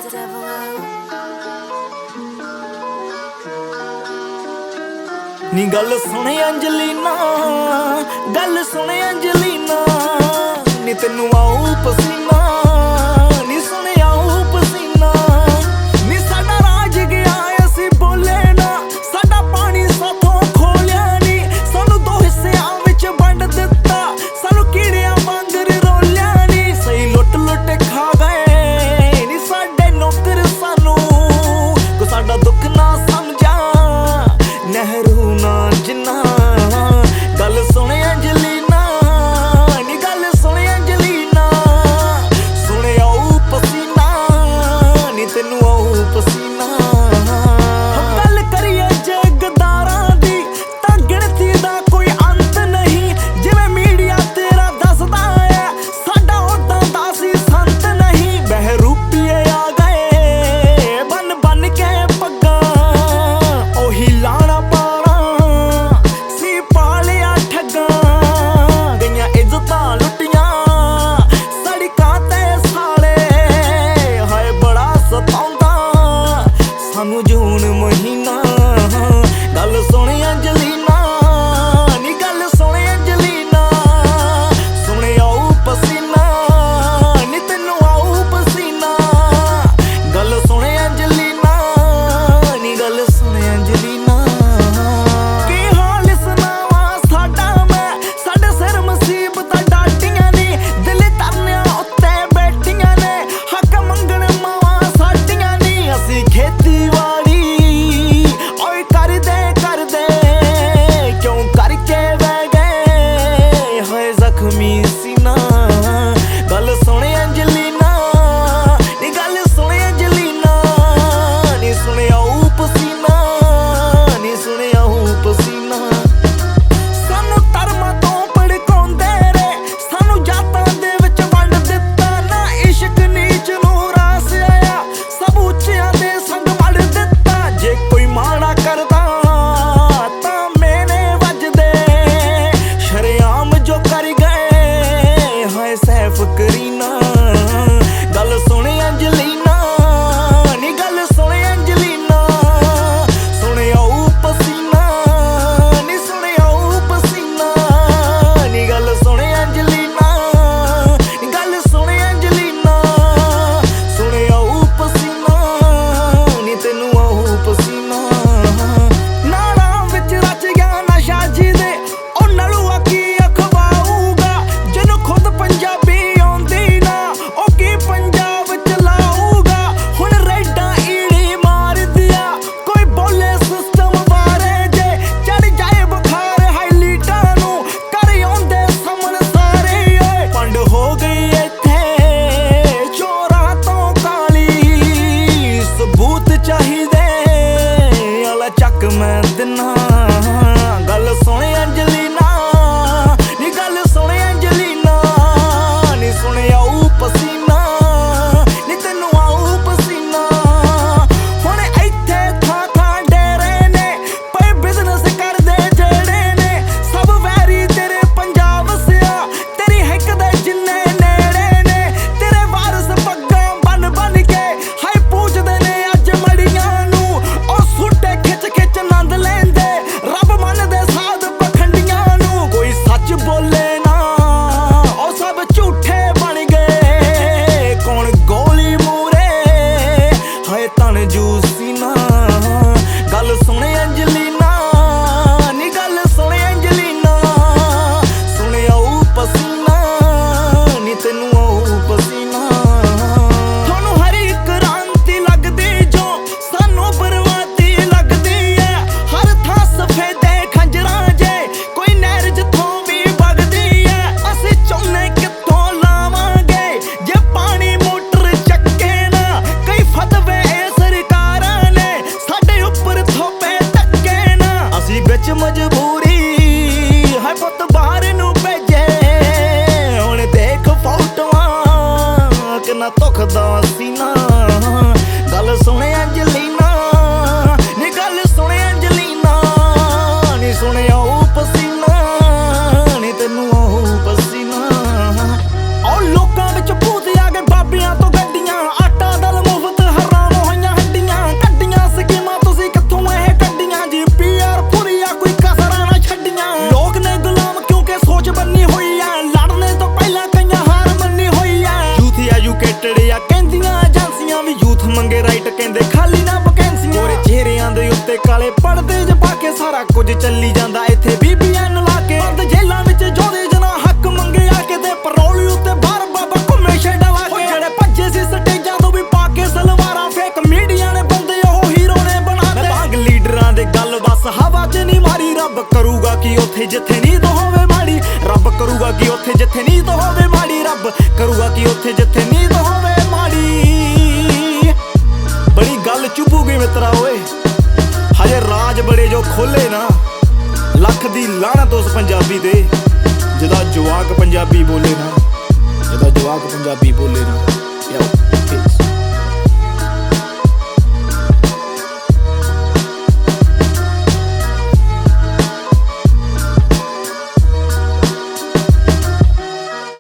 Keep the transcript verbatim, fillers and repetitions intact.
नी गल सुने अंजलिना, गल सुने अंजलिना, नी तेनू आऊं पसीना, नी सुने आऊं पसीना। नी साडा राज गया असी बोले ना, साडा पानी साथों खोलिया नी, सानू दो हिस्सियां विच वंड दिता, सानू कीड़ियां वांगर रोलिया नी। सही लुट लुट खा गए नी साडे नौकर सानू, को साडा दुख ना समझा नहरू ना जिन्ना। गल सुने अंजलिना, नी गल सुने अंजलिना, सुने आऊ पसीना, नी तेनू आऊ पसीना। गल करिए जगदारां दी तां गिणती दा कोई अंत नहीं, जिवें मीडिया तेरा दसदा है साडा उदां दा सी संत नहीं। बहरूपीए आ गए बन बन के पग्गां, ओही लाना पाना सी पालिया ठग्गां। गईयां इज्जतां लुटियां सड़कां ते साले, हाय बड़ा सताउंदा सानू जून महीना। गल सुने अंजलिना, नी गल सुने अंजलिना, सुने आऊ पसीना, नी तेनू आऊ पसीना। गल सुने अंजलिना, नी गल सुने अंजलिना। की हाल सुनावां साडा मैं, साडे सिर मुसीबतां डाटियां नी, दिल तरनियां उत्ते बैठियां ने, हक मंगण मावां साडियां नी। असी खेतीबाड़ी ओए करदे करदे क्यों करके बह गए, हाय जख्मी सीना। गल सुने अंजलिना, नी गल सुने अंजलिना, नी सुने आऊ पसीना, नी सुने आऊ पसीना। सानू धर्मां तों भड़काउंदे रे, सानू जातां दे विच वंड दिता ना, इश्क नीच नूं रास आया सब उच्चियां दे संग वड़ दिता। जे कोई माड़ा करदा तां मेरे वजदे, शरेआम जो कर गए हाय सैफ करीना। गल सुने अंजलिना, नी गल सुने अंजलिना, सुने आऊ पसीना, नी सुने आऊ पसीना। नी गल सुने अंजलिना, नी गल सुने अंजलिना, सुने आऊ पसीना, नी तेनू आऊ पसीना। नाला विच रच गया नशा जिहदे, ओ नलूआ की अखवाऊगा, जिन्नू खुद पंजाबी आउंदी ना, ओ की पंजाब चलाऊगा। हुण रेडां ईड़ी मार दिया, कोई बोले सिस्टम बारे, जे चढ़ जाए बुखार हाईलीटां नूं कर आउंदे समन सारे। ओए पंड हो गई इत्थे चोरां तों काली, सबूत चाहिदे आला चक मैं दिन्ना। गल सुने अंजलिना, नी गल सुने अंजलिना, नी सुने आऊ पसीना, नी तेनू आऊ पसीना। हुण इत्थे थां थां डेरे ने पए बिजनेस करदे जेड़े ने, सब वैरी तेरे पंजाब सिया, तेरी हिक दे जिन्ने नेड़े ने। तेरे वारस पग्गां बन बन के हाय पूजदे ने अज मड़ियां नूं, ओ सुट्टे खिच खिच नंद लैंदे रब मनदे साध पखंडियां नूं। कोई सच बोले ना ओ सब झूठे बन गए, कौन गोली मूरे हाय तन जूसी ना। गल सुने अंजलिना, नी गल सुने अंजलिना, सुने आऊ पसीना, नी तेनू आऊ पसीना। थानू हर इक क्रांति लगदी जो सानू बरबादी लगदी है, हर थां सफेदे खंजरां जे कोई नहर जिथों भी वगदी है। असी चौने कित्थों लावांगे जे पानी मोटर चक्के ना, कई फतवे ए सरकारां ने साडे उपर थोपे धक्के ना। असी बिच मजबूरी है पुत बाहर नूं भेजे, हुण देख फोटोआं किन्ना धुखदा सीना। गल सुने अंजलिना, नी गल सुने अंजलिना, नी सुने आऊ पसीना, नी तेनू आऊ पसीना। ओ लोकां विच भूत आ गए बाबियां तो गड्डियां, आटा दल मुफ्त ਪੜਦੇ ਜ ਪਾ ਕੇ ਸਾਰਾ ਕੁਝ ਚੱਲੀ ਜਾਂਦਾ ਇੱਥੇ ਬੀਬੀਆਂ ਨੂੰ ਲਾ ਕੇ ਬੰਦ ਜੇਲਾਂ ਵਿੱਚ ਜੋਦੇ ਜਨਾ ਹੱਕ ਮੰਗੇ ਆ ਕੇ ਤੇ ਪਰੋਲੀ ਉੱਤੇ ਬਾਹਰ ਬਾਬਾ ਘੁੰਮੇ ਛੇੜਾ ਲਾ ਕੇ ਜਿਹੜੇ ਭੱਜੇ ਸੀ ਸਟੇਜਾਂ ਤੋਂ ਵੀ ਪਾ ਕੇ ਸਲਵਾਰਾਂ ਫੇਕ ਮੀਡੀਆ ਨੇ ਬੰਦੇ ਉਹ ਹੀਰੋ ਨੇ ਬਣਾਤੇ ਬਾਗ ਲੀਡਰਾਂ ਦੇ ਗੱਲ ਬਸ ਹਵਾ 'ਚ ਨਹੀਂ ਮਾਰੀ ਰੱਬ ਕਰੂਗਾ ਕਿ ਉੱਥੇ ਜਿੱਥੇ ਨੀਂਦ ਹੋਵੇ ਮਾੜੀ ਰੱਬ ਕਰੂਗਾ ਕਿ ਉੱਥੇ ਜਿੱਥੇ ਨੀਂਦ ਹੋਵੇ ਮਾੜੀ ਰੱਬ ਕਰੂਗਾ ਕਿ ਉੱਥੇ ਜਿੱਥੇ ਨੀਂਦ ਹੋਵੇ ਮਾੜੀ ਬੜੀ ਗੱਲ ਚੁੱਭੂਗੀ ਮਿੱਤਰਾ ਓਏ ਹਜੇ ਰਾਜ ਬੜੇ ਜੋ ਖੋਲੇ ਨਾ ਲੱਖ ਦੀ ਲਾਹਨਤ ਉਸ ਪੰਜਾਬੀ ਤੇ ਜਿਹਦਾ ਜਵਾਕ ਪੰਜਾਬੀ ਬੋਲੇ ਨਾ ਜਿਹਦਾ ਜਵਾਕ ਪੰਜਾਬੀ ਬੋਲੇ ਨਾ